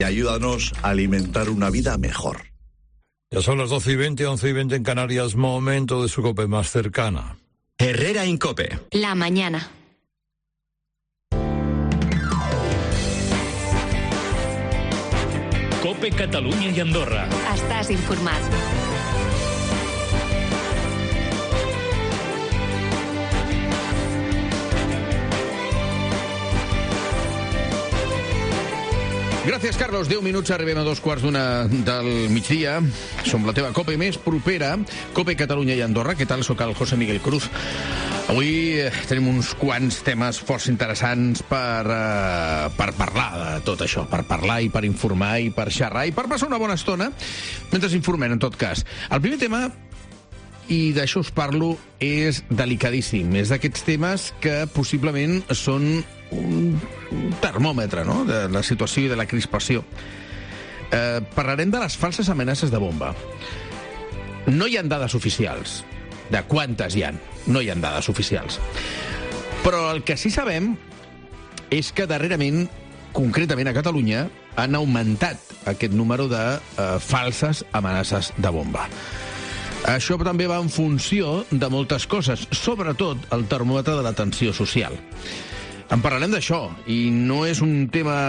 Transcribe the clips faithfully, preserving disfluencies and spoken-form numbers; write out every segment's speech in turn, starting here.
y ayúdanos a alimentar una vida mejor. Ya son las doce y veinte, once y veinte en Canarias, momento de su COPE más cercana. Herrera Incope. La mañana. COPE Catalunya i Andorra. Estàs informat. Gràcies, Carlos. deu minuts, arribem a dos quarts d'una del migdia. Som la teva COPE més propera, COPE Catalunya i Andorra. Què tal? Soc el José Miguel Cruz. Avui eh, tenim uns quants temes força interessants per, eh, per parlar de tot això, per parlar i per informar i per xerrar i per passar una bona estona mentre informem, en tot cas. El primer tema, i d'això us parlo, és delicadíssim. És d'aquests temes que possiblement són un termòmetre, no?, de la situació i de la crispació. Eh, parlarem de les falses amenaces de bomba. No hi ha dades oficials de quantes hi ha. No hi ha dades oficials. Però el que sí sabem és que darrerament, concretament a Catalunya, han augmentat aquest número de eh, falses amenaces de bomba. Això també va en funció de moltes coses, sobretot el termòmetre de la tensió social. En parlarem d'això, i no és un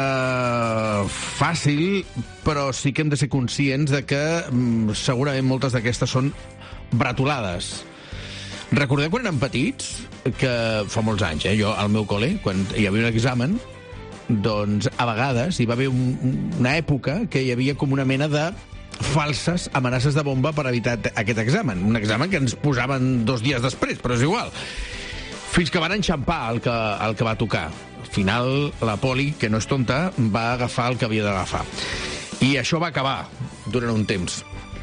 tema fàcil, però sí que hem de ser conscients de que mm, segurament moltes d'aquestes són bretolades. Recordeu quan érem petits, que fa molts anys, eh, jo al meu col·le, quan hi havia un examen, doncs a vegades hi va haver un, una època que hi havia com una mena de falses amenaces de bomba per evitar aquest examen. Un examen que ens posaven dos dies després, però és igual. Fins que van enxampar el que, el que va tocar. Al final, la poli, que no és tonta, va agafar el que havia d'agafar. I això va acabar durant un temps.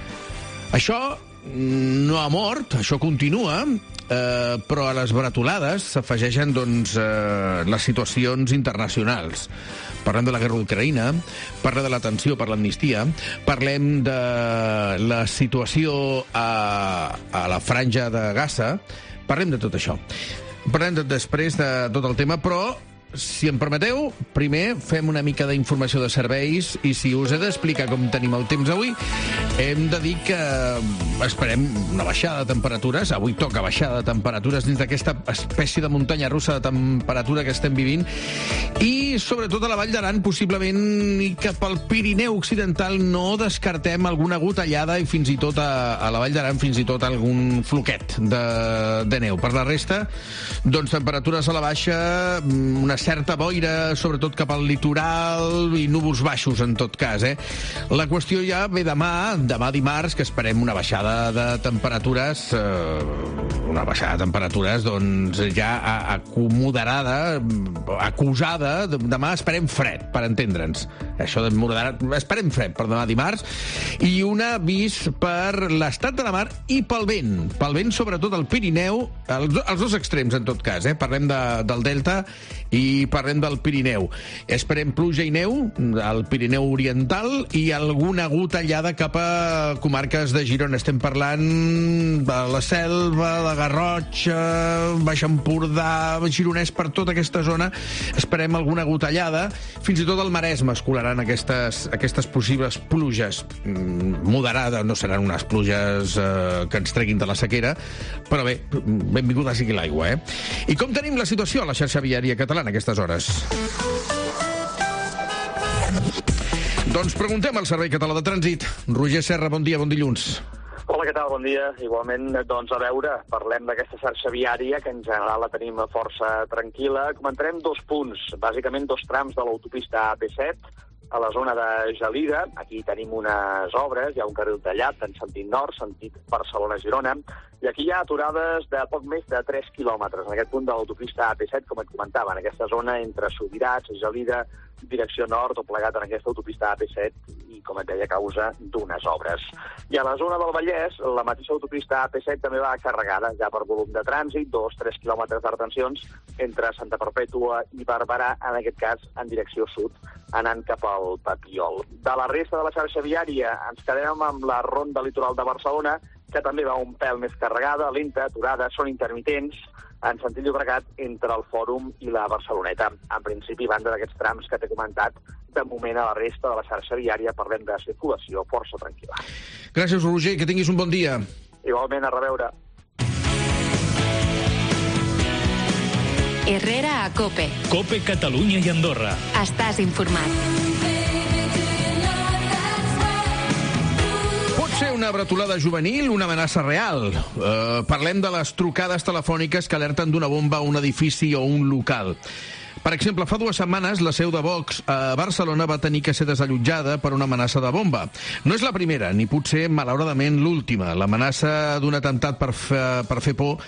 Això no ha mort, això continua, eh, però a les bretolades s'afegeixen doncs, eh, les situacions internacionals. Parlem de la guerra d'Ucraïna, parlem de la tensió per l'amnistia, parlem de la situació a, a la franja de Gaza, parlem de tot això. Parlem de, després de tot el tema, però, si em permeteu, primer fem una mica d'informació de serveis i si us he d'explicar com tenim el temps avui, hem de dir que esperem una baixada de temperatures. Avui toca baixada de temperatures dins d'aquesta espècie de muntanya russa de temperatura que estem vivint i, sobretot, a la Vall d'Aran, possiblement, i cap al Pirineu Occidental no descartem alguna gotellada i fins i tot a, a la Vall d'Aran fins i tot algun floquet de, de neu. Per la resta, doncs, temperatures a la baixa, una certa boira, sobretot cap al litoral, i núvols baixos, en tot cas, eh? La qüestió ja ve demà, demà dimarts, que esperem una baixada de temperatures, eh, una baixada de temperatures, doncs, ja acomodarada, acusada. Demà esperem fred, per entendre'ns. Això de moderat, esperem fred per demà dimarts, i un avís per l'estat de la mar i pel vent. Pel vent, sobretot, al Pirineu, els, els dos extrems, en tot cas, eh? Parlem de, del Delta i parlem del Pirineu. Esperem pluja i neu al Pirineu Oriental i alguna gotellada cap a comarques de Girona. Estem parlant de la Selva, la Garrotxa, Baix Empordà, Gironès, per tota aquesta zona. Esperem alguna gotellada. Fins i tot al Maresme es colaran aquestes, aquestes possibles pluges. Moderades, no seran unes pluges eh, que ens treguin de la sequera, però bé, benvinguda sigui l'aigua, eh? I com tenim la situació a la xarxa viària catalana a aquestes hores? Doncs preguntem al Servei Català de Trànsit. Roger Serra, bon dia, bon dilluns. Hola, què tal? Bon dia. Igualment, doncs, a veure, parlem d'aquesta xarxa viària, que en general la tenim força tranquil·la. Comentarem dos punts, bàsicament dos trams de l'autopista A P set, a la zona de Gelida. Aquí tenim unes obres, hi ha un carril tallat en sentit nord, sentit Barcelona-Girona, i aquí hi ha aturades de poc més de tres quilòmetres, en aquest punt de l'autopista A P set, com et comentava, en aquesta zona entre Subirats, Gelida, direcció nord, o plegat en aquesta autopista A P set, i, com et deia, a causa d'unes obres. I a la zona del Vallès, la mateixa autopista A P set també va carregada, ja per volum de trànsit, dos a tres quilòmetres de retencions entre Santa Perpètua i Barberà, en aquest cas en direcció sud, anant cap al Papiol. De la resta de la xarxa viària ens quedem amb la ronda litoral de Barcelona, que també va un pèl més carregada, lenta, aturada, són intermitents, en sentit Llobregat, entre el Fòrum i la Barceloneta. En principi, a banda d'aquests trams que t'he comentat, de moment a la resta de la xarxa viària parlem de circulació força tranquil·la. Gràcies, Roger, que tinguis un bon dia. Igualment, a reveure. Herrera a COPE. COPE Catalunya i Andorra. Estàs informat. Pot ser una bretolada juvenil, una amenaça real. Uh, parlem de les trucades telefòniques que alerten d'una bomba a un edifici o un local. Per exemple, fa dues setmanes la seu de Vox a Barcelona va tenir que ser desallotjada per una amenaça de bomba. No és la primera, ni potser, malauradament, l'última. L'amenaça d'un atemptat per, fe, per fer por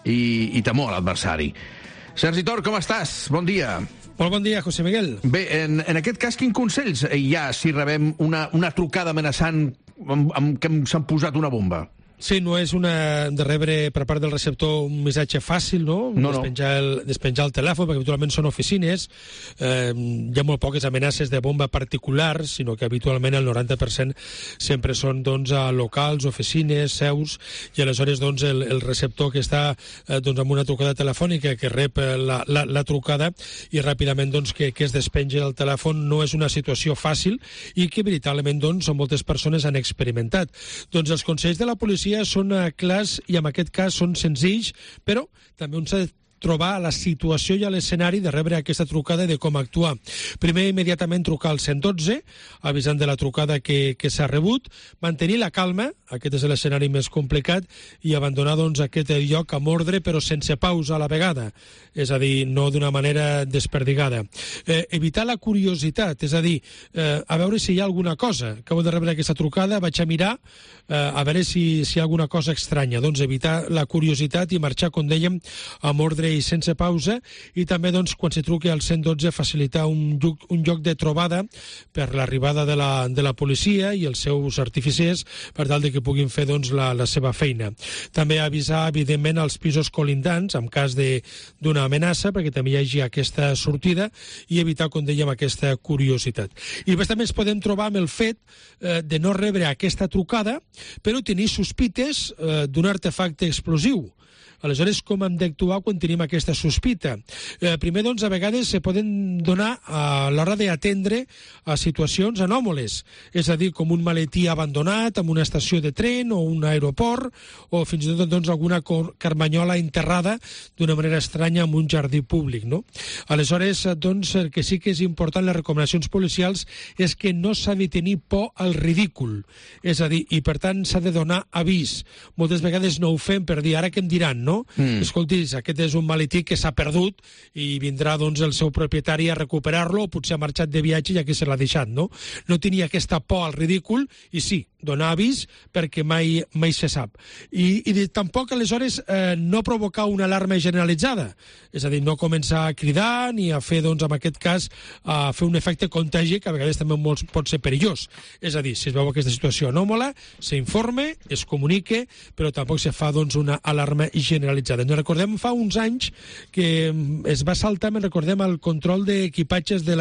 i, i temor a l'adversari. Sergi Tor, com estàs? Bon dia. Molt bon dia, José Miguel. Bé, en, en aquest cas, quin consells hi ha si rebem una, una trucada amenaçant amb, amb que s'han posat una bomba? Sí, no és una de rebre per part del receptor un missatge fàcil, no? No, no. Despenjar el, despenjar el telèfon, perquè habitualment són oficines. Eh, hi ha molt poques amenaces de bomba particulars, sinó que habitualment el noranta per cent sempre són doncs, a locals, oficines, seus, i aleshores doncs, el, el receptor que està eh, doncs, amb una trucada telefònica que rep la, la, la trucada i ràpidament doncs, que, que es despengi el telèfon no és una situació fàcil i que veritablement doncs, moltes persones han experimentat. Doncs els consells de la policia són clars i en aquest cas són senzills, però també on s'ha de trobar a la situació i a l'escenari de rebre aquesta trucada i de com actuar. Primer, immediatament trucar al cent dotze, avisant de la trucada que, que s'ha rebut, mantenir la calma, aquest és l'escenari més complicat, i abandonar doncs, aquest lloc amb ordre però sense pausa a la vegada, és a dir, no d'una manera desperdigada. Eh, evitar la curiositat, és a dir, eh, a veure si hi ha alguna cosa. Acabo de rebre aquesta trucada, vaig a mirar, eh, a veure si, si hi ha alguna cosa estranya. Doncs evitar la curiositat i marxar, com dèiem, amb ordre i sense pausa, i també doncs, quan se truqui al cent dotze facilitar un lloc, un lloc de trobada per l'arribada de la, de la policia i els seus artificers per tal de que puguin fer doncs, la, la seva feina. També avisar evidentment als pisos colindants en cas d'una amenaça perquè també hi hagi aquesta sortida i evitar, com dèiem, aquesta curiositat. I després també ens podem trobar amb el fet eh, de no rebre aquesta trucada però tenir sospites eh, d'un artefacte explosiu. Aleshores, com hem d'actuar quan tenim aquesta sospita? Eh, primer, doncs, a vegades se poden donar a l'hora d'atendre a situacions anòmales, és a dir, com un maletí abandonat en una estació de tren o un aeroport, o fins i tot doncs, alguna carmanyola enterrada d'una manera estranya en un jardí públic, no? Aleshores, doncs, el que sí que és important, les recomanacions policials, és que no s'ha de tenir por al ridícul, és a dir, i per tant s'ha de donar avís. Moltes vegades no ho fem per dir, ara què em diran, no? Mm. Escolti, aquest és un maletí que s'ha perdut i vindrà doncs, el seu propietari a recuperar-lo, o potser ha marxat de viatge i aquí se l'ha deixat, no? No tenia aquesta por al ridícul i sí, donar avís perquè mai, mai se sap. I, i de, tampoc, aleshores, eh, no provocar una alarma generalitzada, és a dir, no començar a cridar ni a fer, doncs, en aquest cas, a fer un efecte contagi que a vegades també molt, pot ser perillós. És a dir, si es veu aquesta situació anòmala, s'informe, es comunique, però tampoc se fa doncs, una alarma generalitzada. Ens recordem fa uns anys que es va saltar, me'n recordem, el control d'equipatges de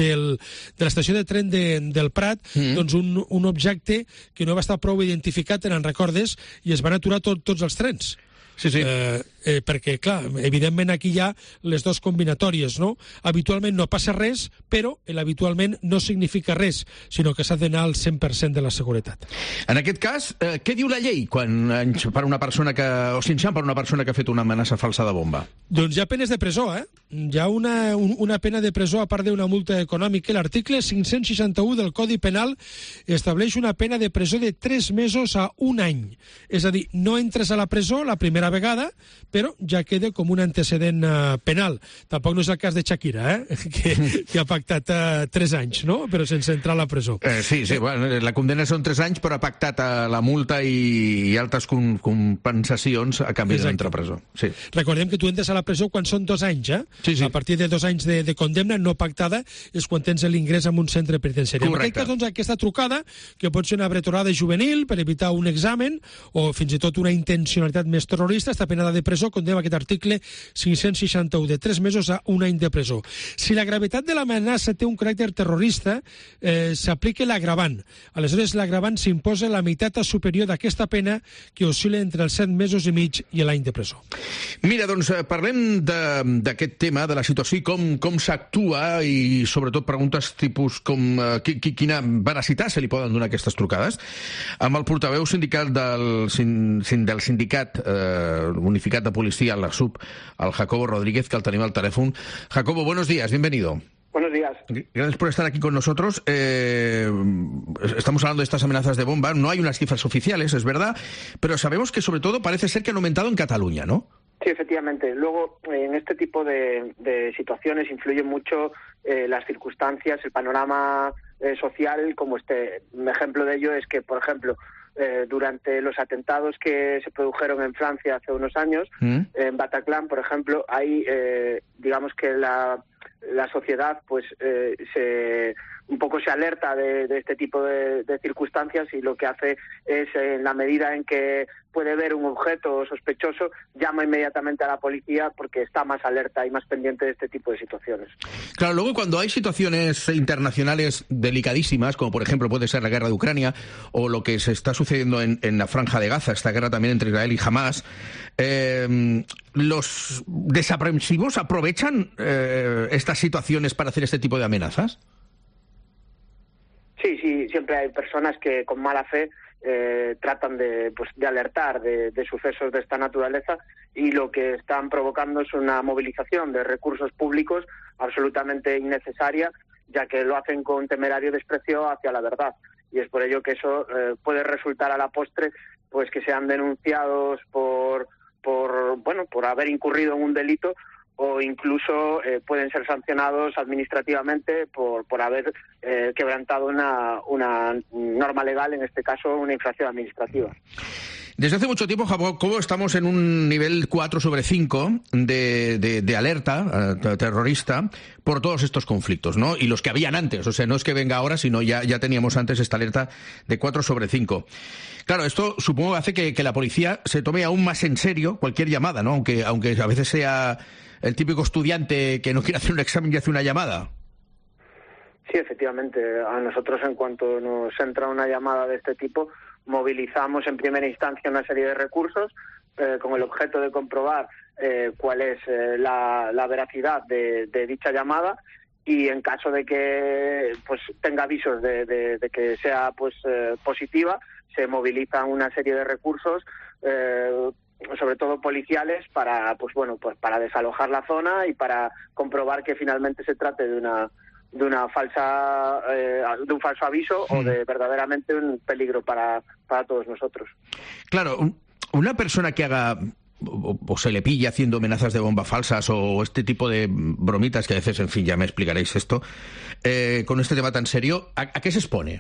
l'estació de tren de, del Prat, mm. doncs un, un objecte que no va estar prou identificat, te'n recordes, i es van aturar tot, tots els trens. Sí, sí. Eh, eh, perquè, clar, evidentment aquí hi ha les dues combinatòries, no? Habitualment no passa res, però l'habitualment no significa res, sinó que s'ha d'anar al cent per cent de la seguretat. En aquest cas, eh, què diu la llei quan per una persona que, o s'enxampa per una persona que ha fet una amenaça falsa de bomba? Doncs hi ha penes de presó, eh? Hi ha una, un, una pena de presó a part d'una multa econòmica. L'article cinc-cents seixanta-u del Codi Penal estableix una pena de presó de tres mesos a un any. És a dir, no entres a la presó la primera vegada, però ja queda com un antecedent uh, penal. Tampoc no és el cas de Shakira, eh? que, que ha pactat uh, tres anys, no? Però sense entrar a la presó. Eh, sí, sí, bueno, la condemna són tres anys, però ha pactat uh, la multa i, i altres com, compensacions a canvi d'entrar a presó. Sí. Recordem que tu entres a la presó quan són dos anys, eh? Sí, sí. A partir de dos anys de, de condemna no pactada és quan tens l'ingrés en un centre penitenciari. En aquest cas, doncs, aquesta trucada, que pot ser una bretolada juvenil per evitar un examen o fins i tot una intencionalitat més terrorista, està penada de presó presó, condemna aquest article cinc-cents seixanta-u de tres mesos a un any de presó. Si la gravetat de l'amenaça té un caràcter terrorista, eh, s'aplica l'agravant. Aleshores, l'agravant s'imposa la meitat superior d'aquesta pena, que oscil·la entre els set mesos i mig i l'any de presó. Mira, doncs parlem d'aquest tema, de la situació i com, com s'actua, i sobretot preguntes tipus com eh, qui, quina veracitat se li poden donar aquestes trucades, amb el portaveu sindical del, del sindicat eh, unificat de policia, la S U P, el Jacobo Rodríguez, que el tenim al telèfon. Jacobo, buenos días, bienvenido. Buenos días. Gracias por estar aquí con nosotros. Eh, estamos hablando de estas amenazas de bomba. No hay unas cifras oficiales, es verdad, pero sabemos que sobre todo parece ser que han aumentado en Cataluña, ¿no? Sí, efectivamente. Luego, en este tipo de, de situaciones influyen mucho eh, las circunstancias, el panorama eh, social, como este. Un ejemplo de ello es que, por ejemplo, eh, durante los atentados que se produjeron en Francia hace unos años, ¿Mm? en Bataclan, por ejemplo, ahí, eh, digamos que la, la sociedad, pues, eh, se un poco se alerta de, de este tipo de, de circunstancias, y lo que hace es, en la medida en que puede ver un objeto sospechoso, llama inmediatamente a la policía porque está más alerta y más pendiente de este tipo de situaciones. Claro, luego cuando hay situaciones internacionales delicadísimas, como por ejemplo puede ser la guerra de Ucrania o lo que se está sucediendo en, en la Franja de Gaza, esta guerra también entre Israel y Hamás, eh, ¿los desaprensivos aprovechan eh, estas situaciones para hacer este tipo de amenazas? Sí, sí, siempre hay personas que con mala fe eh, tratan de, pues, de alertar de, de sucesos de esta naturaleza, y lo que están provocando es una movilización de recursos públicos absolutamente innecesaria, ya que lo hacen con temerario desprecio hacia la verdad. Y es por ello que eso eh, puede resultar a la postre pues que sean denunciados por, por, bueno, por haber incurrido en un delito, o incluso eh, pueden ser sancionados administrativamente por, por haber eh, quebrantado una, una norma legal, en este caso una infracción administrativa. Desde hace mucho tiempo, Jacobo, estamos en un nivel cuatro sobre cinco de, de, de alerta uh, terrorista por todos estos conflictos, ¿no? Y los que habían antes, o sea, no es que venga ahora, sino ya, ya teníamos antes esta alerta de cuatro sobre cinco. Claro, esto supongo hace que, que la policía se tome aún más en serio cualquier llamada, ¿no? Aunque, aunque a veces sea el típico estudiante que no quiere hacer un examen y hace una llamada. Sí, efectivamente. A nosotros, en cuanto nos entra una llamada de este tipo, movilizamos en primera instancia una serie de recursos eh, con el objeto de comprobar eh, cuál es eh, la, la veracidad de, de dicha llamada, y en caso de que pues tenga avisos de, de, de que sea pues eh, positiva, se movilizan una serie de recursos eh, sobre todo policiales, para pues bueno pues para desalojar la zona y para comprobar que finalmente se trate de una de una falsa eh, de un falso aviso mm. o de verdaderamente un peligro para para todos nosotros. Claro, una persona que haga o, o se le pilla haciendo amenazas de bomba falsas o este tipo de bromitas que a veces, en fin, ya me explicaréis esto, eh, con este tema tan serio, ¿a, a qué se expone?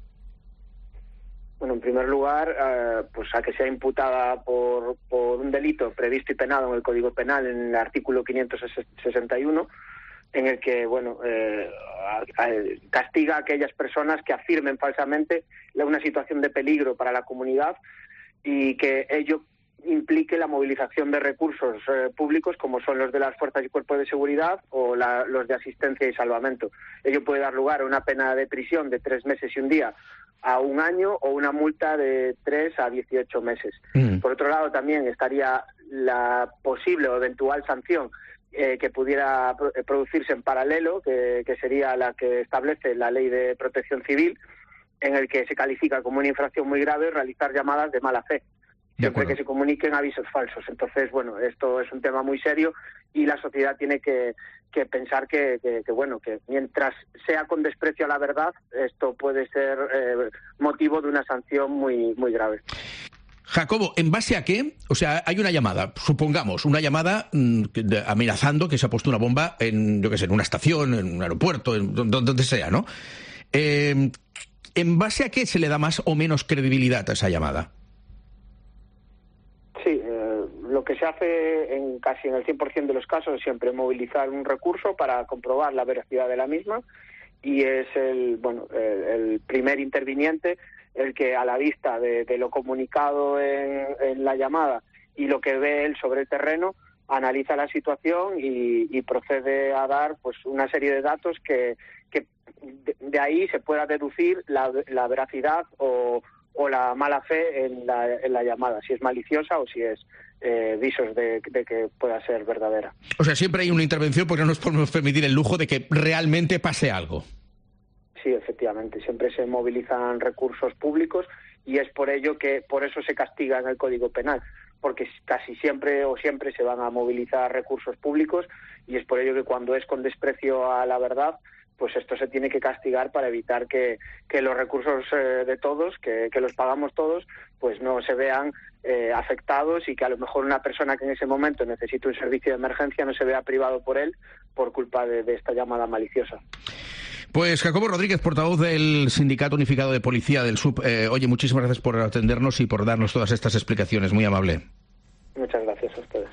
Bueno, en primer lugar, eh, pues a que sea imputada por, por un delito previsto y penado en el Código Penal, en el artículo quinientos sesenta y uno, en el que, bueno, eh, a, a, castiga a aquellas personas que afirmen falsamente una situación de peligro para la comunidad, y que ello implique la movilización de recursos eh, públicos, como son los de las fuerzas y cuerpos de seguridad o la, los de asistencia y salvamento. Ello puede dar lugar a una pena de prisión de tres meses y un día a un año, o una multa de tres a dieciocho meses. Mm. Por otro lado, también estaría la posible o eventual sanción eh, que pudiera pro- producirse en paralelo, que, que sería la que establece la Ley de Protección Civil, en el que se califica como una infracción muy grave realizar llamadas de mala fe, siempre que se comuniquen avisos falsos. Entonces, bueno, esto es un tema muy serio, y la sociedad tiene que, que pensar que, que, que, bueno, que mientras sea con desprecio a la verdad, esto puede ser eh, motivo de una sanción muy, muy grave. Jacobo, ¿en base a qué? O sea, hay una llamada, supongamos, una llamada mmm, de, amenazando que se ha puesto una bomba en, yo qué sé, en una estación, en un aeropuerto, en donde, donde sea, ¿no? Eh, ¿En base a qué se le da más o menos credibilidad a esa llamada? Sí, eh, lo que se hace en casi en el cien por ciento de los casos es siempre movilizar un recurso para comprobar la veracidad de la misma, y es el bueno el, el primer interviniente el que, a la vista de, de lo comunicado en, en la llamada y lo que ve él sobre el terreno, analiza la situación y, y procede a dar pues una serie de datos que, que de, de ahí se pueda deducir la, la veracidad o, o la mala fe en la, en la llamada, si es maliciosa o si es eh, visos de, de que pueda ser verdadera. O sea, siempre hay una intervención porque no nos podemos permitir el lujo de que realmente pase algo. Sí, efectivamente, siempre se movilizan recursos públicos y es por ello que por eso se castiga en el Código Penal, porque casi siempre o siempre se van a movilizar recursos públicos y es por ello que cuando es con desprecio a la verdad, pues esto se tiene que castigar para evitar que, que los recursos eh, de todos, que, que los pagamos todos, pues no se vean eh, afectados y que a lo mejor una persona que en ese momento necesita un servicio de emergencia no se vea privado por él por culpa de, de esta llamada maliciosa. Pues Jacobo Rodríguez, portavoz del Sindicato Unificado de Policía del S U P. Eh, oye, muchísimas gracias por atendernos y por darnos todas estas explicacions. Muy amable. Muchas gracias a ustedes.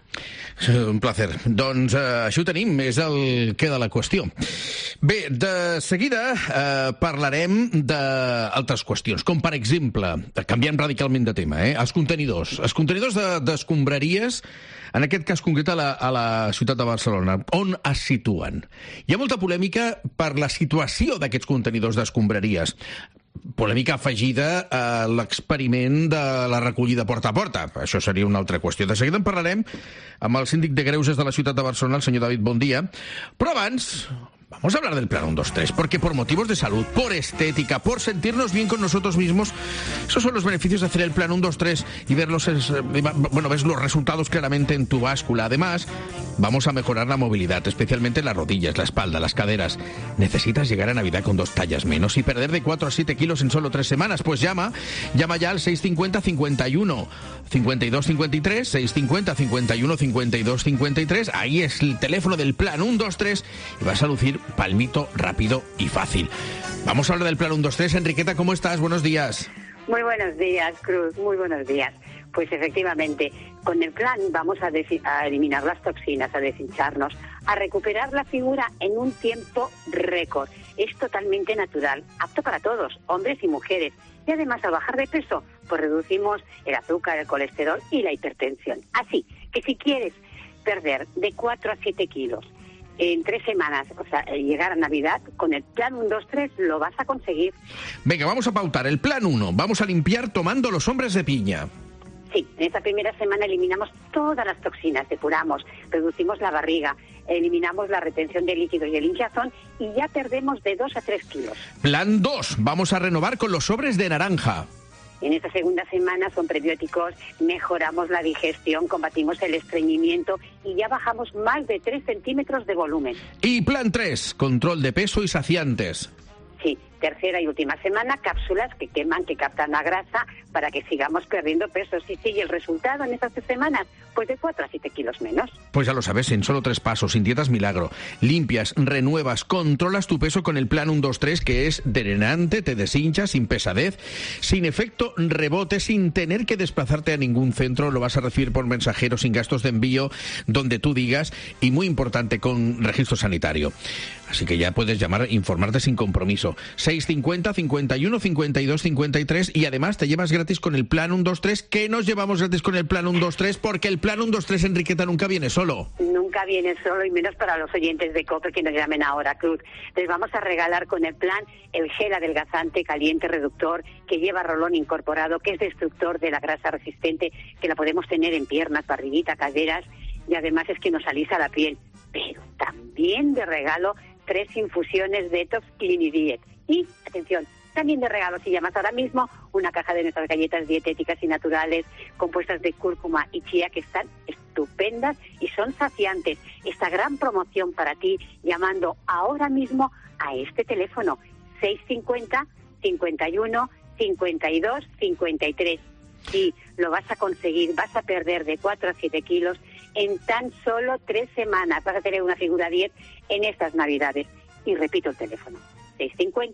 Un placer. Doncs eh, això ho tenim, és el que de la qüestió. Bé, de seguida eh, parlarem d'altres qüestions, com per exemple, canviant radicalment de tema, eh, els contenidors. Els contenidors d'escombraries, en aquest cas concret a la, a la ciutat de Barcelona, on es situen? Hi ha molta polèmica per la situació d'aquests contenidors d'escombraries. Polèmica afegida a l'experiment de la recollida porta a porta. Això seria una altra qüestió. De seguida en parlarem amb el síndic de Greuges de la ciutat de Barcelona, el senyor David Bondia. Però abans, vamos a hablar del plan uno dos tres, porque por motivos de salud, por estética, por sentirnos bien con nosotros mismos, esos son los beneficios de hacer el plan uno dos tres y verlos, bueno, ves los resultados claramente en tu báscula. Además, vamos a mejorar la movilidad, especialmente las rodillas, la espalda, las caderas. ¿Necesitas llegar a Navidad con dos tallas menos y perder de cuatro a siete kilos en solo tres semanas? Pues llama, llama ya al seis cincuenta, cincuenta y uno, cincuenta y dos, cincuenta y tres, seis cincuenta, cincuenta y uno, cincuenta y dos, cincuenta y tres. Ahí es el teléfono del plan uno dos tres y vas a lucir palmito, rápido y fácil. Vamos a hablar del plan uno dos tres. Enriqueta, ¿cómo estás? Buenos días. Muy buenos días, Cruz. Muy buenos días. Pues efectivamente, con el plan vamos a, a eliminar las toxinas, a deshincharnos, a recuperar la figura en un tiempo récord. Es totalmente natural, apto para todos, hombres y mujeres. Y además, al bajar de peso, pues reducimos el azúcar, el colesterol y la hipertensión. Así que si quieres perder de cuatro a siete kilos en tres semanas, o sea, llegar a Navidad, con el plan uno dos tres lo vas a conseguir. Venga, vamos a pautar el plan uno. Vamos a limpiar tomando los hombres de piña. Sí, en esta primera semana eliminamos todas las toxinas, depuramos, reducimos la barriga, eliminamos la retención de líquidos y el hinchazón y ya perdemos de dos a tres kilos. Plan dos, vamos a renovar con los sobres de naranja. En esta segunda semana son prebióticos, mejoramos la digestión, combatimos el estreñimiento y ya bajamos más de tres centímetros de volumen. Y plan tres, control de peso y saciantes. Sí, tercera y última semana, cápsulas que queman, que captan la grasa para que sigamos perdiendo peso. Sí, sí, y el resultado en estas tres semanas, pues de cuatro a siete kilos menos. Pues ya lo sabes, en solo tres pasos, sin dietas milagro. Limpias, renuevas, controlas tu peso con el plan uno dos tres, que es drenante, te deshincha, sin pesadez, sin efecto rebote, sin tener que desplazarte a ningún centro. Lo vas a recibir por mensajero, sin gastos de envío, donde tú digas, y muy importante, con registro sanitario. Así que ya puedes llamar, informarte sin compromiso. seis cincuenta, cincuenta y uno, cincuenta y dos, cincuenta y tres, y además te llevas gratis con el plan uno dos tres. ¿Qué nos llevamos gratis con el plan uno dos tres? Porque el plan uno dos tres, Enriqueta, nunca viene solo. Nunca viene solo, y menos para los oyentes de COPE que nos llamen ahora, Cruz. Les vamos a regalar con el plan el gel adelgazante, caliente, reductor, que lleva rolón incorporado, que es destructor de la grasa resistente, que la podemos tener en piernas, barriguita, caderas, y además es que nos alisa la piel. Pero también de regalo tres infusiones Detox Clinidiet. Y, atención, también de regalo, si llamas ahora mismo, una caja de nuestras galletas dietéticas y naturales compuestas de cúrcuma y chía, que están estupendas y son saciantes. Esta gran promoción para ti, llamando ahora mismo a este teléfono, seis cincuenta, cincuenta y uno, cincuenta y dos, cincuenta y tres. Sí, lo vas a conseguir, vas a perder de cuatro a siete kilos en tan solo tres semanas. Vas a tener una figura diez en estas Navidades. Y repito el teléfono, seis cincuenta,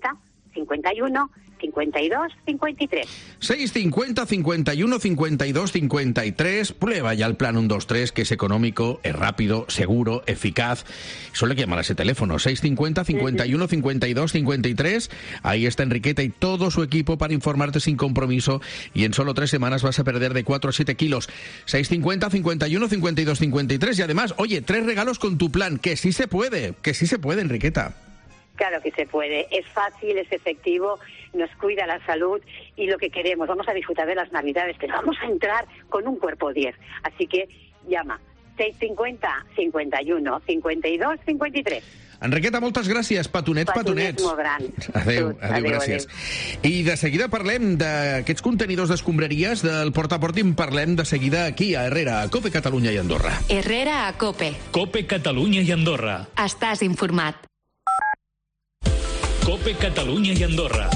cincuenta y uno, cincuenta y dos, cincuenta y tres. seis cincuenta, cincuenta y uno, cincuenta y dos, cincuenta y tres. Prueba ya el plan uno dos tres, que es económico, es rápido, seguro, eficaz. Solo hay que llamar a ese teléfono, seis cincuenta, cincuenta y uno, cincuenta y dos, cincuenta y tres. Ahí está Enriqueta y todo su equipo para informarte sin compromiso, y en solo tres semanas vas a perder de cuatro a siete kilos. seis cincuenta, cincuenta y uno, cincuenta y dos, cincuenta y tres. Y además, oye, tres regalos con tu plan, que sí se puede, que sí se puede, Enriqueta. Claro que se puede, es fácil, es efectivo, nos cuida la salud y lo que queremos, vamos a disfrutar de las Navidades, pero vamos a entrar con un cuerpo diez. Así que llama seis cincuenta, cincuenta y uno, cincuenta y dos, cincuenta y tres. Enriqueta, moltes gràcies. Petonets, petonets. Petonets molt gran. Adéu, adéu, adéu, gràcies. Adéu. I de seguida parlem d'aquests contenidors d'escombraries del Porta a Porta, i en parlem de seguida aquí a Herrera, a COPE Catalunya i Andorra. Herrera a COPE. COPE Catalunya i Andorra. Estàs informat. COPE Catalunya y Andorra.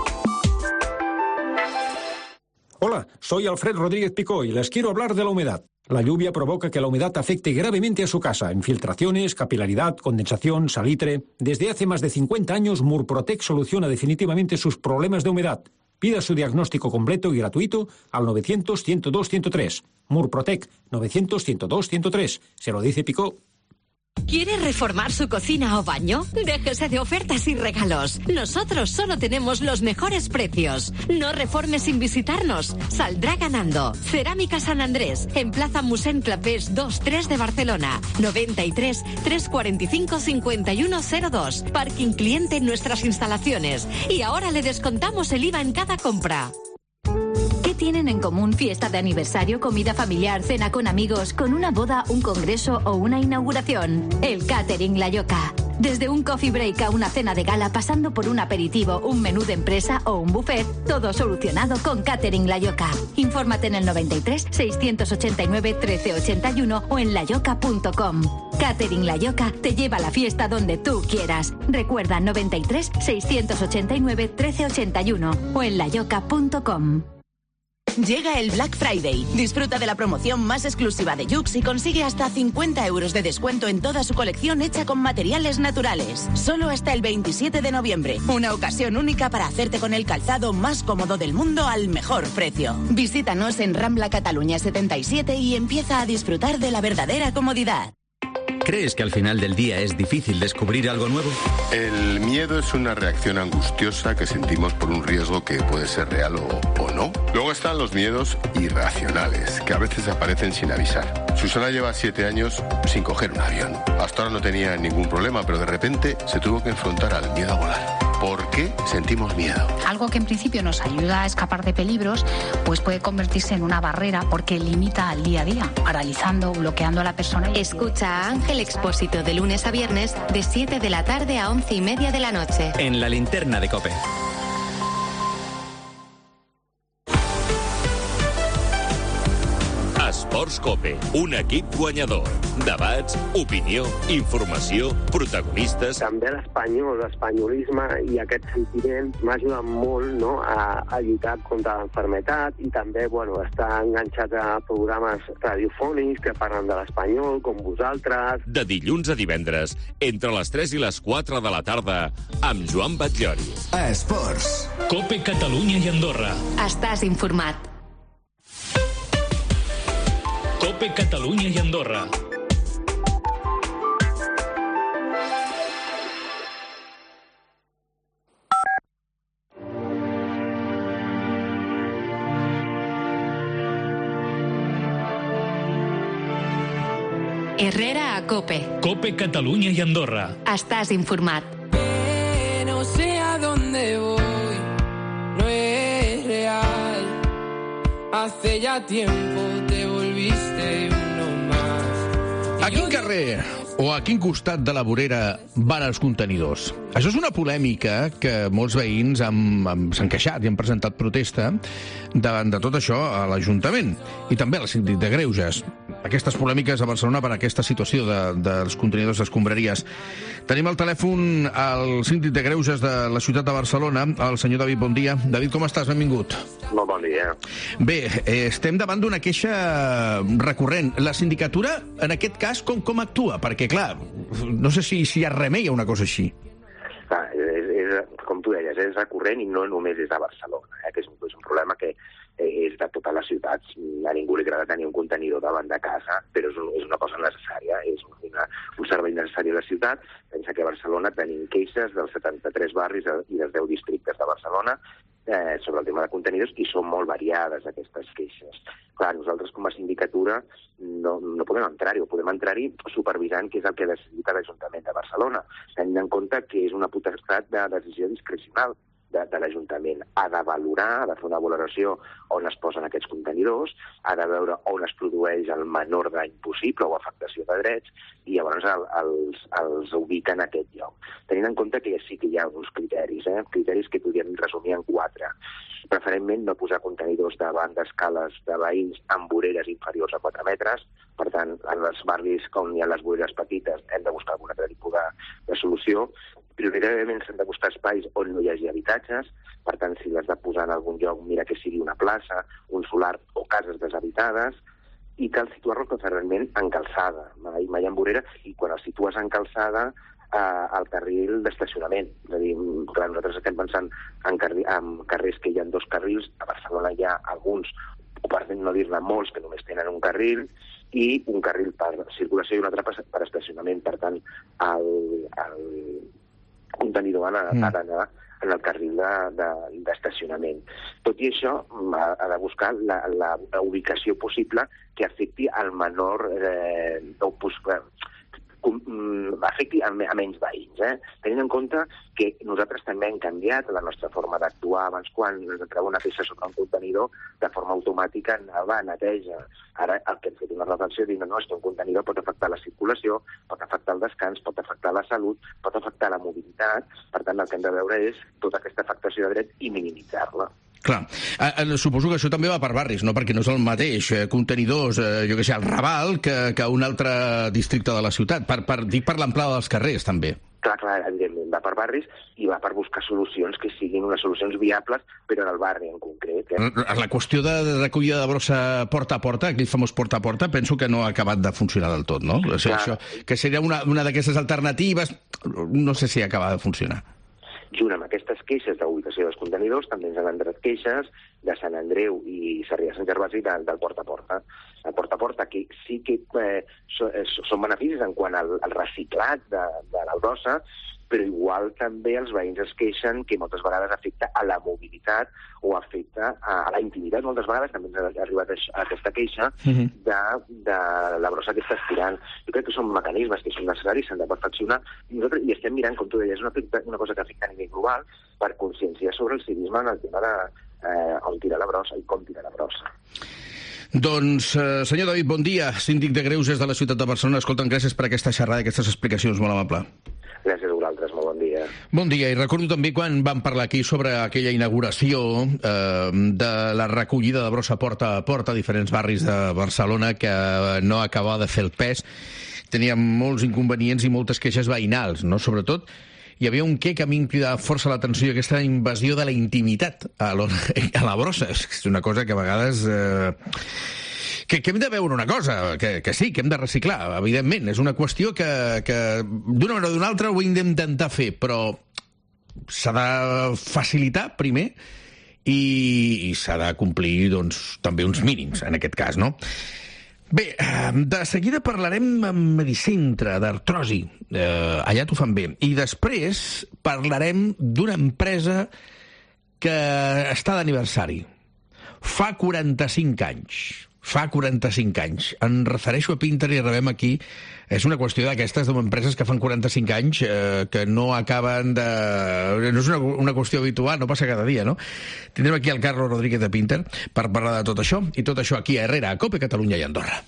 Hola, soy Alfred Rodríguez Picó y les quiero hablar de la humedad. La lluvia provoca que la humedad afecte gravemente a su casa. Infiltraciones, capilaridad, condensación, salitre. Desde hace más de cincuenta años, Murprotec soluciona definitivamente sus problemas de humedad. Pida su diagnóstico completo y gratuito al novecientos, ciento dos, ciento tres. Murprotec, novecientos, ciento dos, ciento tres. Se lo dice Picó. ¿Quiere reformar su cocina o baño? Déjese de ofertas y regalos. Nosotros solo tenemos los mejores precios. No reforme sin visitarnos. Saldrá ganando. Cerámica San Andrés, en Plaza Musén Clapés dos tres de Barcelona. noventa y tres, trescientos cuarenta y cinco, cincuenta y uno cero dos. Parking cliente en nuestras instalaciones. Y ahora le descontamos el I V A en cada compra. ¿Qué tienen en común fiesta de aniversario, comida familiar, cena con amigos, con una boda, un congreso o una inauguración? El Catering La Yoca. Desde un coffee break a una cena de gala, pasando por un aperitivo, un menú de empresa o un buffet, todo solucionado con Catering La Yoca. Infórmate en el noventa y tres, seiscientos ochenta y nueve, trece ochenta y uno o en layoca punto com. Catering La Yoca te lleva a la fiesta donde tú quieras. Recuerda noventa y tres, seiscientos ochenta y nueve, trece ochenta y uno o en layoca punto com. Llega el Black Friday. Disfruta de la promoción más exclusiva de Yux y consigue hasta cincuenta euros de descuento en toda su colección hecha con materiales naturales. Solo hasta el veintisiete de noviembre. Una ocasión única para hacerte con el calzado más cómodo del mundo al mejor precio. Visítanos en Rambla Cataluña setenta y siete y empieza a disfrutar de la verdadera comodidad. ¿Crees que al final del día es difícil descubrir algo nuevo? El miedo es una reacción angustiosa que sentimos por un riesgo que puede ser real o, o no. Luego están los miedos irracionales, que a veces aparecen sin avisar. Susana lleva siete años sin coger un avión. Hasta ahora no tenía ningún problema, pero de repente se tuvo que enfrentar al miedo a volar. ¿Por qué sentimos miedo? Algo que en principio nos ayuda a escapar de peligros, pues puede convertirse en una barrera porque limita al día a día, paralizando, bloqueando a la persona. Escucha a Ángel Expósito de lunes a viernes de siete de la tarde a once y media de la noche. En la linterna de COPE. Esports COPE, un equip guanyador. Debats, opinió, informació, protagonistes... També l'espanyol, l'espanyolisme i aquest sentiment m'ha ajudat molt, no?, a, a lluitar contra l'enfermetat i també, bueno, estar enganxat a programes radiofònics que parlen de l'espanyol, com vosaltres. De dilluns a divendres, entre les tres i les quatre de la tarda, amb Joan Batllori. Esports. COPE Catalunya i Andorra. Estàs informat. COPE Catalunya i Andorra. Herrera a COPE. COPE Catalunya i Andorra. Estàs informat. Eh, no sé a dónde voy, no es real. Hace ya tiempo te volviste uno más. A quin carrer o a quin costat de la vorera van els contenidors? Això és una polèmica que molts veïns han, han, s'han queixat i han presentat protesta davant de tot això a l'Ajuntament i també al Síndic de Greuges. Aquestes polèmiques a Barcelona per aquesta situació de, dels contenidors d'escombraries. Tenim al telèfon el Síndic de Greuges de la ciutat de Barcelona, el senyor David, bon dia. David, com estàs? Benvingut. Molt bon dia. Bé, eh, estem davant d'una queixa recurrent. La sindicatura, en aquest cas, com, com actua? Perquè, clar, no sé si, si hi ha remei a una cosa així. Ah, és, és com tu deies, és recurrent i no només és de Barcelona, eh, que és un, és un problema que és de totes les ciutats. A ningú li agrada tenir un contenidor davant de casa, però és, un, és una cosa necessària, és una, un servei necessari a la ciutat. Pensa que a Barcelona tenim queixes dels setanta-tres barris i dels deu districtes de Barcelona eh, sobre el tema de contenidors, i són molt variades aquestes queixes. Clar, nosaltres com a sindicatura no, no podem entrar-hi, o podem entrar-hi supervisant què és el que ha decidit l'Ajuntament de Barcelona, tenint en compte que és una potestat de decisió discrecional de, de l'Ajuntament. Ha de valorar, ha de fer una valoració on es posen aquests contenidors, ha de veure on es produeix el menor dany possible o afectació de drets, i llavors el, els, els ubica en aquest lloc. Tenint en compte que sí que hi ha uns criteris, eh? criteris que podríem resumir en quatre. Preferentment no posar contenidors davant d'escales de veïns amb voreres inferiors a quatre metres. Per tant, en els barris on hi ha les voreres petites hem de buscar algun altre tipus de, de solució. Prioritàriament s'han de buscar espais on no hi hagi habitatges. Per tant, si l'has de posar en algun lloc, mira que sigui una plaça, un solar o cases deshabitades, i cal situar-lo preferentment en calçada, mai, mai en vorera, i quan el situes en calçada, eh, al carril d'estacionament. És a dir, clar, nosaltres estem pensant en, carri en carrers que hi ha dos carrils. A Barcelona hi ha alguns, o per no dir-ne molts, que només tenen un carril, i un carril per circulació i un altre per estacionament. Per tant, el, el contenidor ha d'anar en el carril d'estacionament. De, de, Tot i això, ha, ha de buscar la, la, la ubicació possible que afecti al menor eh, o, afecti a, a menys veïns. Eh? Tenint en compte que nosaltres també hem canviat la nostra forma d'actuar. Abans, quan es treu una peça sobre un contenidor, de forma automàtica anava a neteja. Ara el que hem fet una reflexió és dir, no, no, un contenidor pot afectar la circulació, pot afectar el descans, pot afectar la salut, pot afectar la mobilitat. Per tant, el que hem de veure és tota aquesta afectació de dret i minimitzar-la. Clar, eh, suposo que això també va per barris, no? Perquè no és el mateix eh, contenidors, eh, jo què sé, al Raval, que, que un altre districte de la ciutat. Per, per, dic per l'amplada dels carrers, també. Clar, clar, evidentment, va per barris i va per buscar solucions que siguin unes solucions viables, però en el barri en concret. Eh? La qüestió de recollida de brossa porta a porta, aquell famós porta a porta, penso que no ha acabat de funcionar del tot, no? O sigui, això, que seria una, una d'aquestes alternatives, no sé si acaba de funcionar. Junt amb aquestes queixes d'ubicació dels contenidors, també ens han entrat queixes de Sant Andreu i Sarrià Sant Gervasi del, del porta a porta. El porta a porta, que sí que eh, so, eh, són beneficis en quant al, al reciclat de, de la brossa, però igual també els veïns es queixen que moltes vegades afecta a la mobilitat o afecta a, a la intimitat. Moltes vegades també ens ha arribat a aquesta queixa uh-huh. de, de la brossa que estàs tirant. Jo crec que són mecanismes que són necessaris, s'han de perfeccionar, i nosaltres hi estem mirant, com tu deies, una, una cosa que afecta a nivell global per conscienciar sobre el civisme en el tema de eh, on tirar la brossa i com tirar la brossa. Doncs, eh, senyor David, bon dia, síndic de Greuges de la ciutat de Barcelona. Escolta'm, gràcies per aquesta xerrada i aquestes explicacions, molt amable. Gràcies a vosaltres, molt bon dia. Bon dia, i recordo també quan vam parlar aquí sobre aquella inauguració eh, de la recollida de brossa porta a porta a diferents barris de Barcelona, que no acabava de fer el pes. Tenia molts inconvenients i moltes queixes veïnals, no? Sobretot hi havia un què que a mi em cridava força l'atenció, aquesta invasió de la intimitat a, a la brossa. És una cosa que a vegades... Eh, que, que hem de veure una cosa, que, que sí, que hem de reciclar, evidentment. És una qüestió que, que d'una manera o d'una altra ho hem d'intentar fer, però s'ha de facilitar primer i, i s'ha de complir doncs, també uns mínims, en aquest cas, no? Bé, de seguida parlarem amb Medicentre, d'artrosi. Eh, allà t'ho fan bé. I després parlarem d'una empresa que està d'aniversari. Fa quaranta-cinc anys. Fa quaranta-cinc anys. En refereixo a Pinter i rebem aquí. És una qüestió d'aquestes d'empreses que fan quaranta-cinc anys eh, que no acaben de... No és una, una qüestió habitual, no passa cada dia, no? Tindrem aquí el Carlos Rodríguez de Pinter per parlar de tot això, i tot això aquí a Herrera, a COPE, Catalunya i Andorra.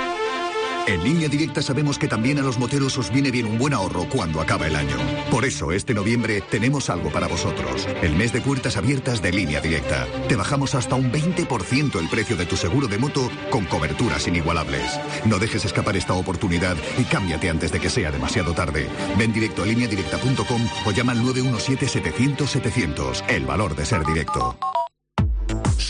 En Línea Directa sabemos que también a los moteros os viene bien un buen ahorro cuando acaba el año. Por eso, este noviembre tenemos algo para vosotros. El mes de puertas abiertas de Línea Directa. Te bajamos hasta un veinte por ciento el precio de tu seguro de moto con coberturas inigualables. No dejes escapar esta oportunidad y cámbiate antes de que sea demasiado tarde. Ven directo a línea directa punto com o llama al nueve uno siete, setecientos, setecientos. El valor de ser directo.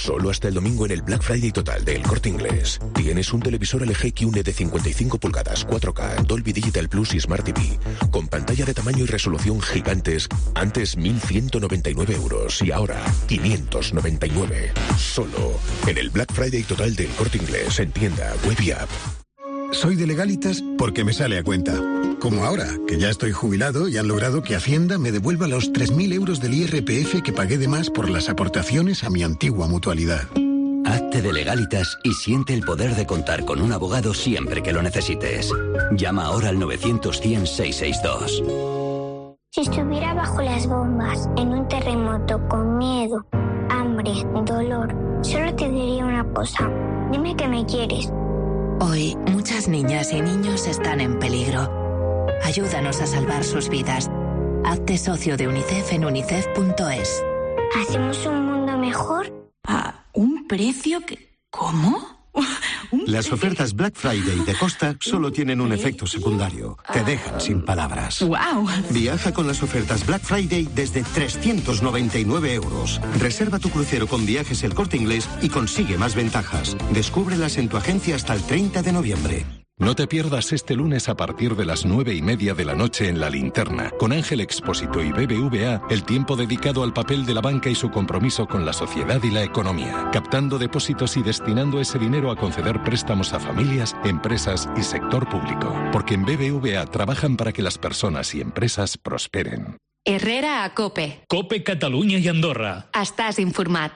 Solo hasta el domingo en el Black Friday total del Corte Inglés. Tienes un televisor L G Q N E de cincuenta y cinco pulgadas, cuatro K, Dolby Digital Plus y Smart T V, con pantalla de tamaño y resolución gigantes, antes mil ciento noventa y nueve euros y ahora quinientos noventa y nueve. Solo en el Black Friday total del Corte Inglés, en tienda, web y app. Soy de Legalitas porque me sale a cuenta. Como ahora, que ya estoy jubilado y han logrado que Hacienda me devuelva los tres mil euros del I R P F que pagué de más por las aportaciones a mi antigua mutualidad. Hazte de Legalitas y siente el poder de contar con un abogado siempre que lo necesites. Llama ahora al novecientos cien seiscientos sesenta y dos. Si estuviera bajo las bombas, en un terremoto, con miedo, hambre, dolor, solo te diría una cosa. Dime que me quieres. Hoy, muchas niñas y niños están en peligro. Ayúdanos a salvar sus vidas. Hazte socio de UNICEF en unicef punto es. ¿Hacemos un mundo mejor? ¿A un precio que... ¿Cómo? Las ofertas Black Friday de Costa solo tienen un efecto secundario. Te dejan sin palabras. ¡Wow! Viaja con las ofertas Black Friday desde trescientos noventa y nueve euros. Reserva tu crucero con Viajes El Corte Inglés y consigue más ventajas. Descúbrelas en tu agencia hasta el treinta de noviembre. No te pierdas este lunes a partir de las nueve y media de la noche en La Linterna, con Ángel Expósito y B B V A, el tiempo dedicado al papel de la banca y su compromiso con la sociedad y la economía, captando depósitos y destinando ese dinero a conceder préstamos a familias, empresas y sector público. Porque en B B V A trabajan para que las personas y empresas prosperen. Herrera a Cope. Cope Catalunya i Andorra. Estàs informat.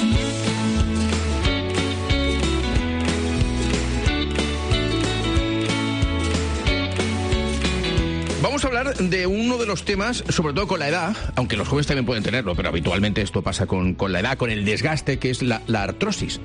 Vamos a hablar de uno de los temas, sobre todo con la edad, aunque los jóvenes también pueden tenerlo, pero habitualmente esto pasa con, con la edad, con el desgaste, que es la, la artrosis.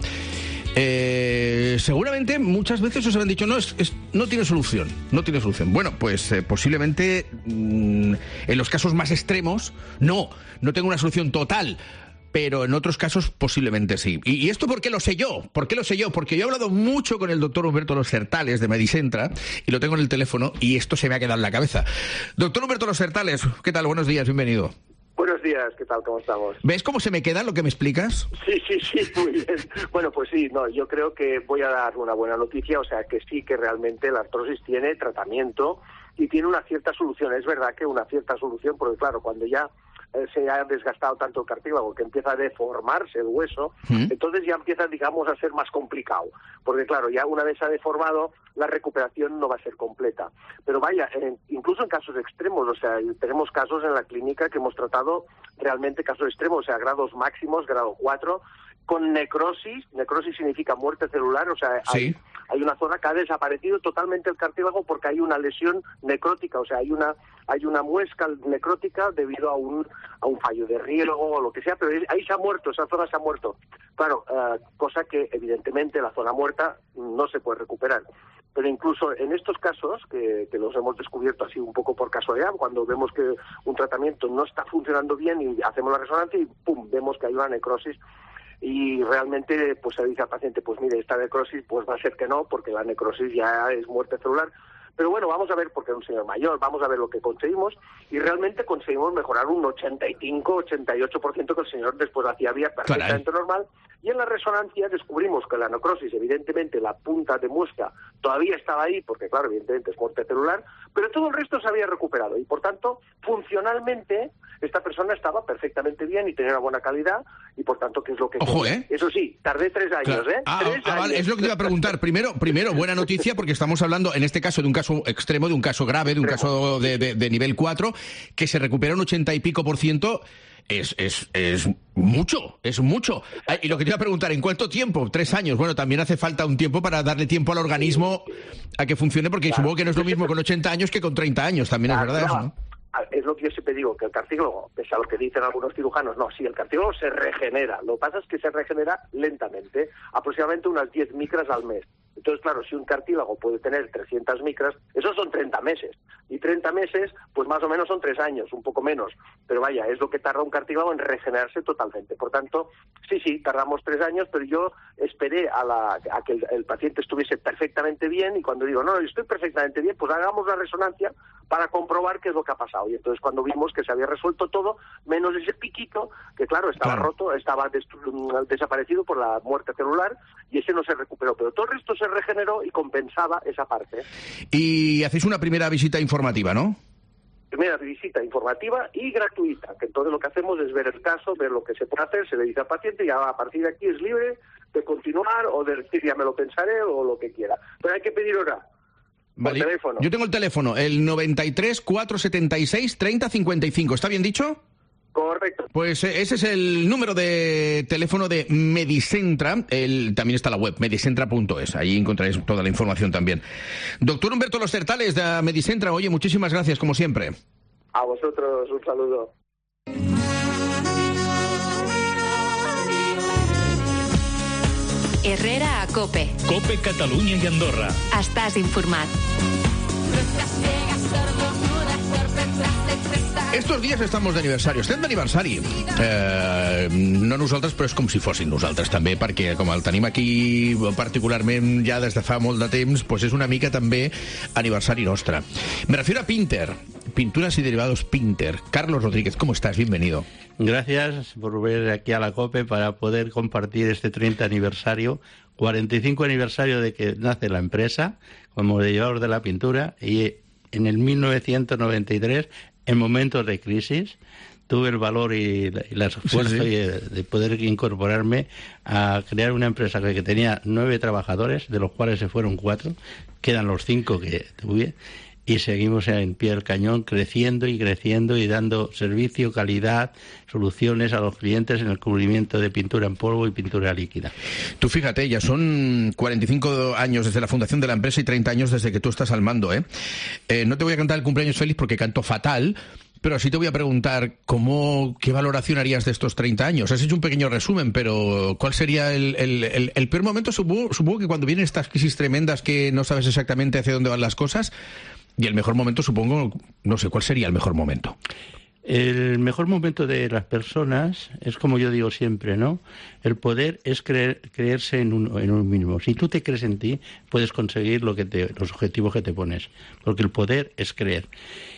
Eh, seguramente muchas veces os habrán dicho, no, es, es, no tiene solución, no tiene solución. Bueno, pues eh, posiblemente mmm, en los casos más extremos, no, no tengo una solución total. Pero en otros casos posiblemente sí. ¿Y, ¿Y esto por qué lo sé yo? ¿Por qué lo sé yo? Porque yo he hablado mucho con el doctor Humberto Los Certales de Medicentra y lo tengo en el teléfono y esto se me ha quedado en la cabeza. Doctor Humberto Los Certales, ¿qué tal? Buenos días, bienvenido. Buenos días, ¿qué tal? ¿Cómo estamos? ¿Ves cómo se me queda lo que me explicas? Sí, sí, sí, muy bien. Bueno, pues sí, no, yo creo que voy a dar una buena noticia, o sea que sí que realmente la artrosis tiene tratamiento y tiene una cierta solución. Es verdad que una cierta solución, porque claro, cuando ya se ha desgastado tanto el cartílago que empieza a deformarse el hueso, ¿Mm? entonces ya empieza, digamos, a ser más complicado. Porque claro, ya una vez se ha deformado, la recuperación no va a ser completa. Pero vaya, en, incluso en casos extremos, o sea, tenemos casos en la clínica que hemos tratado realmente casos extremos, o sea, grados máximos, grado cuatro, con necrosis. Necrosis significa muerte celular, o sea, sí. hay, hay una zona que ha desaparecido totalmente el cartílago porque hay una lesión necrótica, o sea, hay una hay una muesca necrótica debido a un a un fallo de riego o lo que sea, pero ahí se ha muerto, esa zona se ha muerto. Claro, uh, cosa que evidentemente la zona muerta no se puede recuperar. Pero incluso en estos casos, que, que los hemos descubierto así un poco por casualidad, cuando vemos que un tratamiento no está funcionando bien y hacemos la resonancia y pum, vemos que hay una necrosis, y realmente pues se dice al paciente, pues mire, esta necrosis pues va a ser que no, porque la necrosis ya es muerte celular. Pero bueno, vamos a ver, porque es un señor mayor, vamos a ver lo que conseguimos, y realmente conseguimos mejorar un ochenta y cinco, ochenta y ocho por ciento que el señor después hacía vía perfectamente Caray. normal, y en la resonancia descubrimos que la necrosis, evidentemente la punta de muesca todavía estaba ahí, porque claro, evidentemente es muerte celular, pero todo el resto se había recuperado, y por tanto, funcionalmente, esta persona estaba perfectamente bien y tenía una buena calidad, y por tanto, ¿qué es lo que... Ojo, ¿eh? Eso sí, tardé tres años, claro. ¿eh? Ah, tres ah años. Vale, es lo que te iba a preguntar. Primero, primero, buena noticia, porque estamos hablando, en este caso, de un caso extremo, de un caso grave, de un caso de, de, de nivel cuatro, que se recupera un ochenta y pico por ciento. Es, es, es mucho, es mucho. Y lo que te iba a preguntar, ¿en cuánto tiempo? Tres años. Bueno, también hace falta un tiempo para darle tiempo al organismo a que funcione, porque claro. supongo que no es lo mismo con ochenta años que con treinta años. También claro, es verdad claro. eso, ¿no? Es lo que yo siempre digo, que el cartílago, pese a lo que dicen algunos cirujanos, no, sí, el cartílago se regenera. Lo que pasa es que se regenera lentamente, aproximadamente unas diez micras al mes. Entonces, claro, si un cartílago puede tener trescientas micras, esos son treinta meses. Y treinta meses, pues más o menos son tres años, un poco menos. Pero vaya, es lo que tarda un cartílago en regenerarse totalmente. Por tanto, Sí, sí, tardamos tres años, pero yo esperé a, la, a que el, el paciente estuviese perfectamente bien y cuando digo, no, no, estoy perfectamente bien, pues hagamos la resonancia para comprobar qué es lo que ha pasado. Y entonces cuando vimos que se había resuelto todo, menos ese piquito, que claro, estaba claro. roto, estaba desaparecido por la muerte celular y ese no se recuperó. Pero todo el resto se regeneró y compensaba esa parte. Y hacéis una primera visita informativa, ¿no? Primera visita informativa y gratuita, que entonces lo que hacemos es ver el caso, ver lo que se puede hacer, se le dice al paciente y ya a partir de aquí es libre de continuar o de decir ya me lo pensaré o lo que quiera. Pero hay que pedir hora. Vale. Por teléfono. Yo tengo el teléfono, el noventa y tres, cuatrocientos setenta y seis, treinta cincuenta y cinco. ¿Está bien dicho? Correcto. Pues eh, ese es el número de teléfono de Medicentra. El, también está la web, medicentra punto es. Ahí encontraréis toda la información también. Doctor Humberto Los Certales de Medicentra, oye, muchísimas gracias, como siempre. A vosotros, un saludo. Herrera a Cope. Cope Catalunya i Andorra. Estàs informat. Estos díes estamos d'aniversari, estem d'aniversari. Eh, no nosaltres, però és com si fossin nosaltres també, perquè com el tenim aquí particularment ja des de fa molt de temps, pues és una mica també aniversari nostre. Me refiero a Pinter, Pinturas y Derivados Pinter. Carlos Rodríguez, ¿cómo estás? Bienvenido. Gracias por volver aquí a la COPE para poder compartir este treinta aniversario, cuarenta y cinco aniversario de que nace la empresa como derivador de la pintura, y en el mil novecientos noventa y tres, en momentos de crisis, tuve el valor y el esfuerzo sí, sí. de, de poder incorporarme a crear una empresa que tenía nueve trabajadores, de los cuales se fueron cuatro, quedan los cinco que tuve, y seguimos en pie del cañón, creciendo y creciendo y dando servicio, calidad, soluciones a los clientes en el cubrimiento de pintura en polvo y pintura líquida. Tú fíjate, ya son cuarenta y cinco años desde la fundación de la empresa y treinta años desde que tú estás al mando, ¿eh? Eh, no te voy a cantar el cumpleaños feliz porque canto fatal, pero sí te voy a preguntar cómo, qué valoración harías de estos treinta años. Has hecho un pequeño resumen, pero ¿cuál sería el, el, el, el peor momento? Supongo, supongo que cuando vienen estas crisis tremendas que no sabes exactamente hacia dónde van las cosas. Y el mejor momento, supongo, no sé, ¿cuál sería el mejor momento? El mejor momento de las personas es, como yo digo siempre, ¿no? El poder es creer, creerse en uno, en uno mismo. Si tú te crees en ti, puedes conseguir lo que te, los objetivos que te pones. Porque el poder es creer.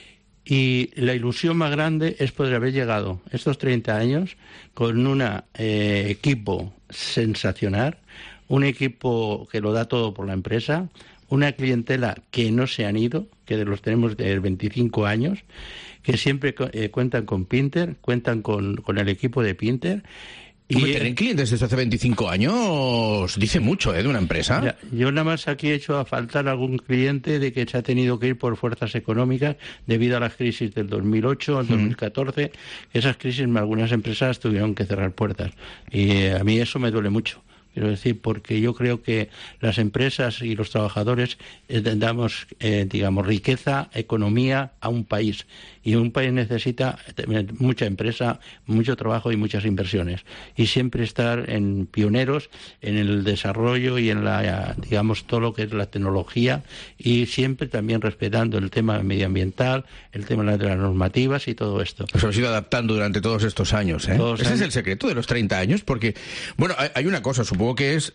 Y la ilusión más grande es poder haber llegado estos treinta años con un eh, equipo sensacional, un equipo que lo da todo por la empresa, una clientela que no se han ido, que los tenemos de veinticinco años, que siempre eh, cuentan con Pinter, cuentan con, con el equipo de Pinter. Y tener clientes desde hace veinticinco años dice mucho, ¿eh?, de una empresa. Mira, yo nada más aquí he hecho a faltar algún cliente de que se ha tenido que ir por fuerzas económicas debido a las crisis del dos mil ocho, al dos mil catorce. Esas crisis, algunas empresas tuvieron que cerrar puertas. Y eh, a mí eso me duele mucho. Quiero decir, porque yo creo que las empresas y los trabajadores eh, damos, eh, digamos, riqueza, economía a un país. Y un país necesita mucha empresa, mucho trabajo y muchas inversiones. Y siempre estar en pioneros en el desarrollo y en la, digamos, todo lo que es la tecnología, y siempre también respetando el tema medioambiental, el tema de las normativas y todo esto. Os habéis ido adaptando durante todos estos años, ¿eh? Todos Ese años. Es el secreto de los treinta años, porque, bueno, hay una cosa, supongo que es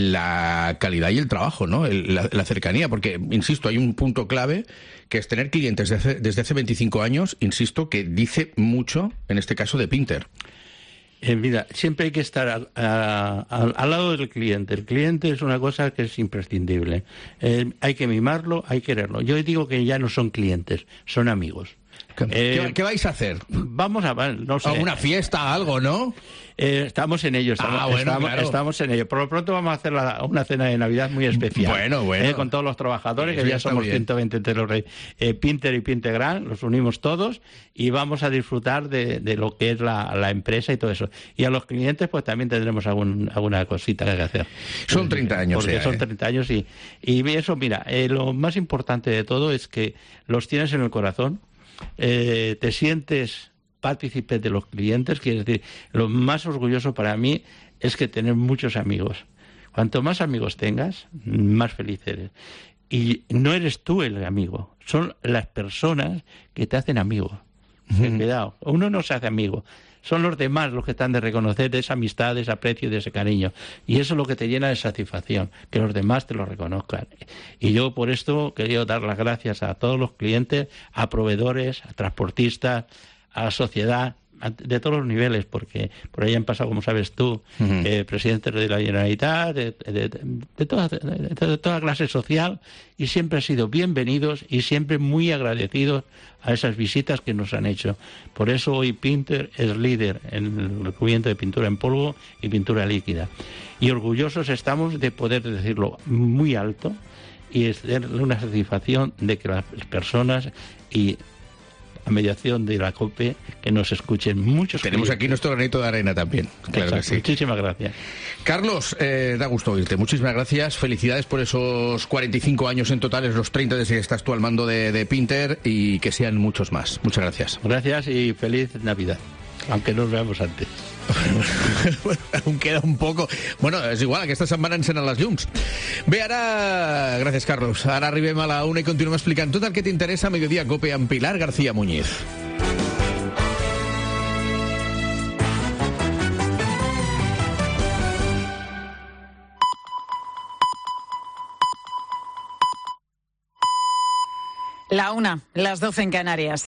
la calidad y el trabajo, ¿no? El, la, la cercanía, porque, insisto, hay un punto clave que es tener clientes desde, desde hace veinticinco años, insisto, que dice mucho, en este caso, de Pinter. Eh, mira, siempre hay que estar a, a, a, al lado del cliente. El cliente es una cosa que es imprescindible. Eh, hay que mimarlo, hay que quererlo. Yo digo que ya no son clientes, son amigos. ¿Qué, eh, ¿qué vais a hacer? Vamos a... no sé. ¿Alguna fiesta, algo, no? Eh, estamos en ello, estamos, ah, bueno, estamos, claro. estamos en ello. Por lo pronto vamos a hacer la, una cena de Navidad muy especial. Bueno, bueno. Eh, con todos los trabajadores, sí, que ya somos bien. ciento veinte entre los eh, Pinter y Pintergran, los unimos todos y vamos a disfrutar de, de lo que es la, la empresa y todo eso. Y a los clientes pues también tendremos algún, alguna cosita que hacer. Son treinta años. Porque ya, son eh. treinta años y, y eso, mira, eh, lo más importante de todo es que los tienes en el corazón, eh, te sientes partícipe de los clientes. Quiere decir, lo más orgulloso para mí es que tener muchos amigos. Cuanto más amigos tengas, más feliz eres. Y no eres tú el amigo, son las personas que te hacen amigo. Uh-huh. Cuidado, uno no se hace amigo, son los demás los que están de reconocer de esa amistad, de ese aprecio y de ese cariño. Y eso es lo que te llena de satisfacción, que los demás te lo reconozcan. Y yo por esto quería dar las gracias a todos los clientes, a proveedores, a transportistas, a la sociedad, de todos los niveles, porque por ahí han pasado, como sabes tú, uh-huh. eh, presidentes de la Generalitat, de, de, de, de, toda, de, de toda clase social, y siempre han sido bienvenidos y siempre muy agradecidos a esas visitas que nos han hecho. Por eso hoy Pinter es líder en el cubrimiento de pintura en polvo y pintura líquida. Y orgullosos estamos de poder decirlo muy alto y es una satisfacción de que las personas y a mediación de la COPE, que nos escuchen muchos. Tenemos clientes. Aquí nuestro granito de arena también. Claro que sí. Muchísimas gracias. Carlos, eh, da gusto oírte. Muchísimas gracias. Felicidades por esos cuarenta y cinco años en total, los treinta desde que estás tú al mando de, de Pinter, y que sean muchos más. Muchas gracias. Gracias y feliz Navidad, aunque nos veamos antes. Bueno, aún queda un poco. Bueno, és igual, aquesta setmana encenen les llums. Bé, ara... Gràcies, Carlos. Ara arribem a la una i continuem explicant tot el que t'interessa a Mediodía Cope amb Pilar García Muñiz. La una, las doce en Canarias.